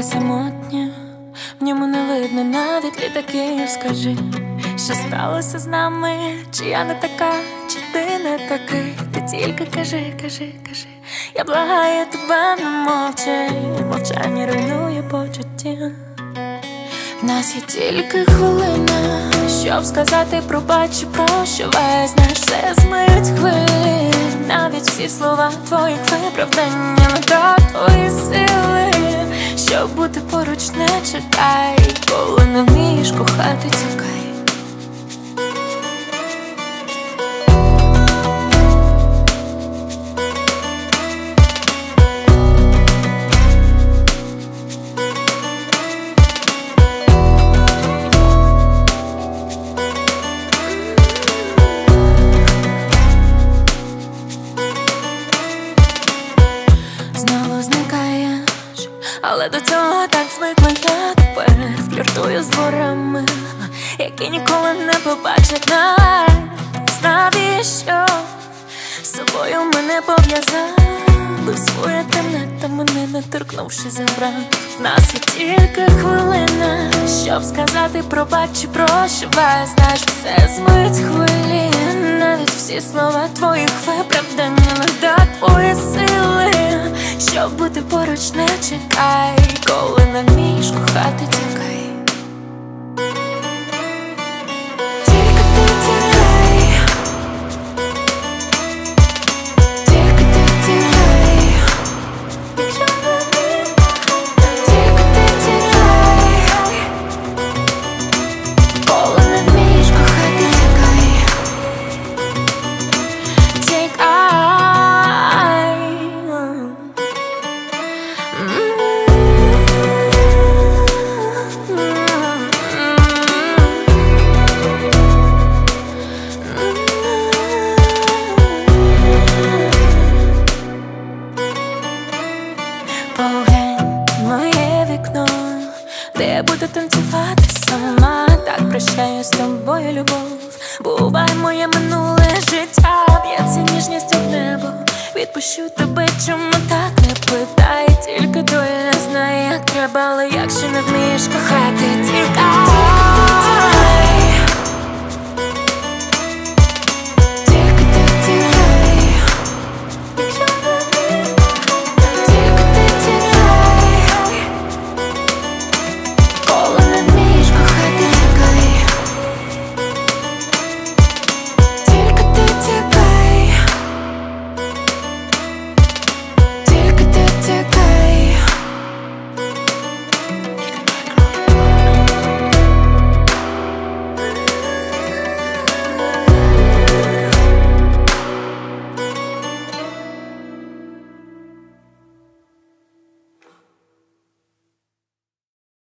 самотнє, в ньому не видно навіть літаків. Скажи, що сталося з нами? Чи я не така, чи ти не такий? Ти тільки кажи, кажи, кажи. Я благаю тебе, не мовчи. Мовчання руйнує почуття. В нас є тільки хвилина, щоб сказати пробач і прощавай. Знаєш, все змиють хвилі, навіть всі слова твоїх виправдань. Не до твої сили, щоб бути поруч, не чекай. Коли не вмієш кохати, тікай. Але до цього так звикла я тепер. Фліртую з ворами, які ніколи не побачать нас. Навіщо з собою мене пов'язали? Своє темне та мене не торкнувши забрав. В нас є тільки хвилина, щоб сказати пробач і прощавай. Знаєш, все змиють хвилі, навіть всі слова твоїх виправдань. Не до твої сили, щоб бути поруч, не чекай. Коли не вмієш кохати, тікай. Тільки ти тікай. Тільки ти тікай. Тільки ти тікай. Коли не вмієш кохати, тікай. Тікай. Поглянь в моє вікно, де я буду танцювати сама. Так прощаю з тобою, любов. Бувай моє минуле життя, б'ється ніжністю в небо. Відпущу тебе, чому так, не питай. Тільки доля знає, як треба, але якщо не вмієш кохати, тікай. Take